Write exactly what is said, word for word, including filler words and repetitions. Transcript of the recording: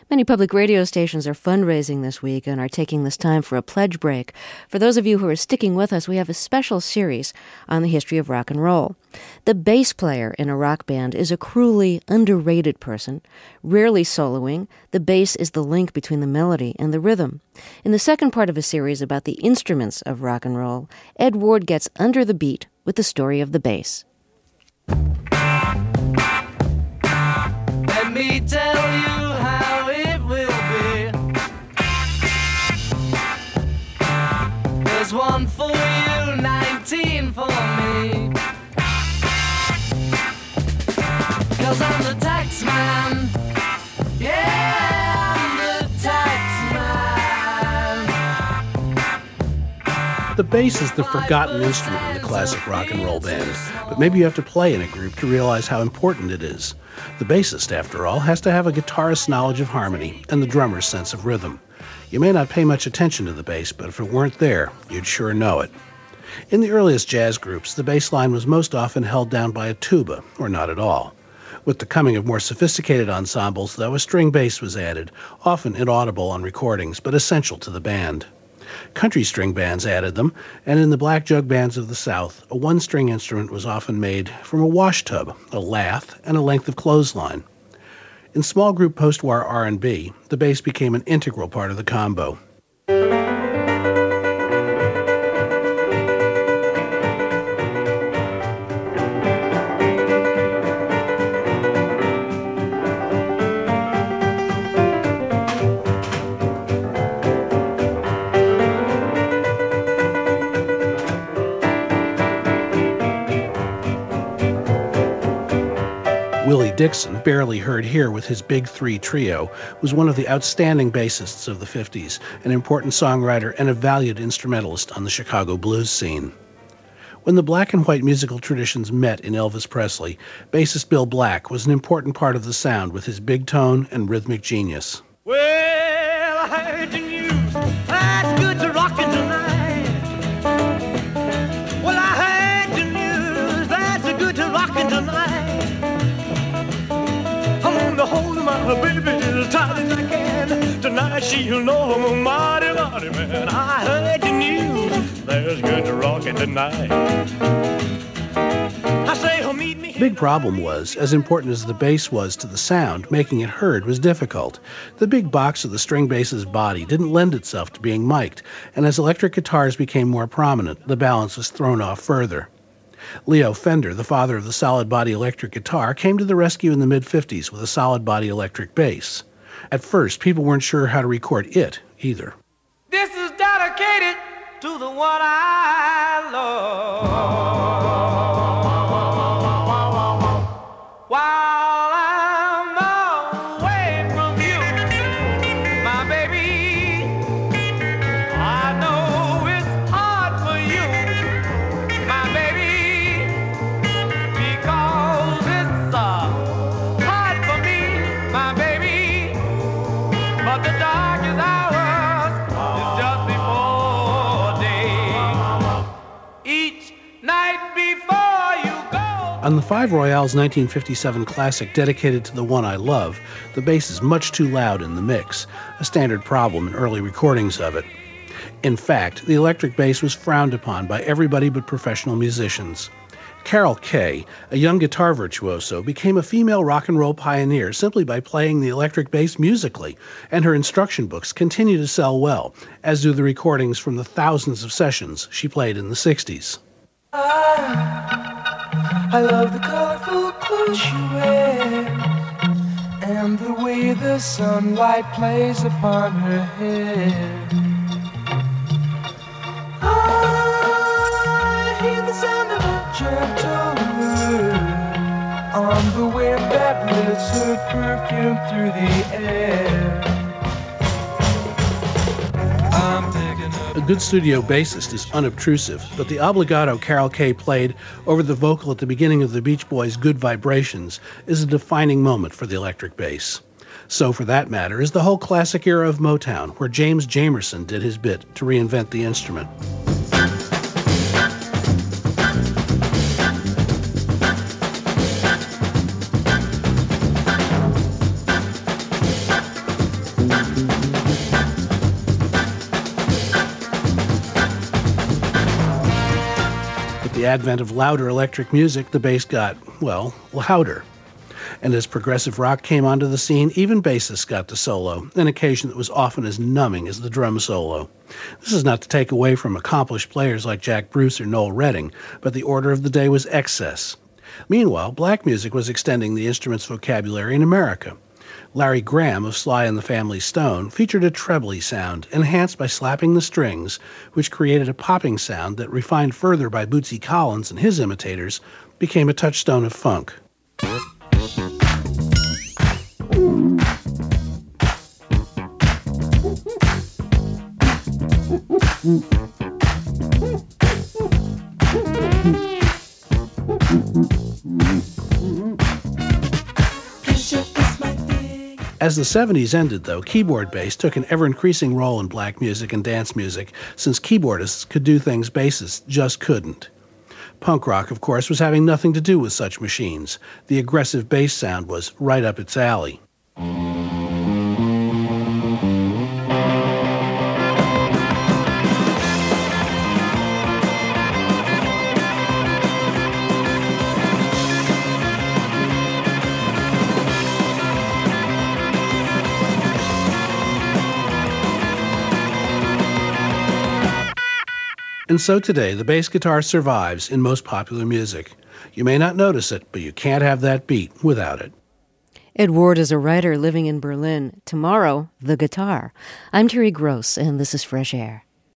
Many public radio stations are fundraising this week and are taking this time for a pledge break. For those of you who are sticking with us, we have a special series on the history of rock and roll. The bass player in a rock band is a cruelly underrated person. Rarely soloing, the bass is the link between the melody and the rhythm. In the second part of a series about the instruments of rock and roll, Ed Ward gets under the beat with the story of the bass. Let me tell you how it will be. There's one for you, nineteen for me. 'Cause I'm the tax man. Yeah, I'm the tax man. The bass is the forgotten instrument in the classic rock and roll band, but maybe you have to play in a group to realize how important it is. The bassist, after all, has to have a guitarist's knowledge of harmony and the drummer's sense of rhythm. You may not pay much attention to the bass, but if it weren't there, you'd sure know it. In the earliest jazz groups, the bass line was most often held down by a tuba, or not at all. With the coming of more sophisticated ensembles, though, a string bass was added, often inaudible on recordings, but essential to the band. Country string bands added them, and in the black jug bands of the South, a one-string instrument was often made from a wash tub, a lath, and a length of clothesline. In small group post-war R and B, the bass became an integral part of the combo. Willie Dixon, barely heard here with his Big Three trio, was one of the outstanding bassists of the fifties, an important songwriter and a valued instrumentalist on the Chicago blues scene. When the black and white musical traditions met in Elvis Presley, bassist Bill Black was an important part of the sound with his big tone and rhythmic genius. Well, I heard the news, that's good to rockin' tonight. Well, I heard the news, that's good to rockin' tonight. To hold my baby as tight as I can. Tonight she'll know I'm a mighty, mighty man. I heard the news, there's good to rockin' tonight. I say, oh, meet me. Big problem was, as important as the bass was to the sound, making it heard was difficult. The big box of the string bass's body didn't lend itself to being mic'd, and as electric guitars became more prominent, the balance was thrown off further. Leo Fender, the father of the solid-body electric guitar, came to the rescue in the mid-fifties with a solid-body electric bass. At first, people weren't sure how to record it, either. This is dedicated to the one I love. While I'm away from you, my baby, I know it's hard for you, my baby. Because it's uh, hard for me, my baby. But the darkest hours is just before day. Each night before you go. On the Five Royales nineteen fifty-seven classic dedicated to the one I love, the bass is much too loud in the mix, a standard problem in early recordings of it. In fact, the electric bass was frowned upon by everybody but professional musicians. Carol Kaye, a young guitar virtuoso, became a female rock and roll pioneer simply by playing the electric bass musically, and her instruction books continue to sell well, as do the recordings from the thousands of sessions she played in the sixties. I, I love the colorful clothes she wears, and the way the sunlight plays upon her hair. I hear the sound of a gentle wind on the wind that lifts her perfume through the air. I'm picking up. A good studio bassist is unobtrusive, but the obligato Carol Kaye played over the vocal at the beginning of the Beach Boys' Good Vibrations is a defining moment for the electric bass. So, for that matter, is the whole classic era of Motown, where James Jamerson did his bit to reinvent the instrument. the advent of louder electric music, the bass got, well, louder. And as progressive rock came onto the scene, even bassists got to solo, an occasion that was often as numbing as the drum solo. This is not to take away from accomplished players like Jack Bruce or Noel Redding, but the order of the day was excess. Meanwhile, black music was extending the instrument's vocabulary in America. Larry Graham of Sly and the Family Stone featured a trebly sound, enhanced by slapping the strings, which created a popping sound that, refined further by Bootsy Collins and his imitators, became a touchstone of funk. As the seventies ended, though, keyboard bass took an ever-increasing role in black music and dance music, since keyboardists could do things bassists just couldn't. Punk rock, of course, was having nothing to do with such machines. The aggressive bass sound was right up its alley. And so today, the bass guitar survives in most popular music. You may not notice it, but you can't have that beat without it. Ed Ward is a writer living in Berlin. Tomorrow, the guitar. I'm Terry Gross, and this is Fresh Air.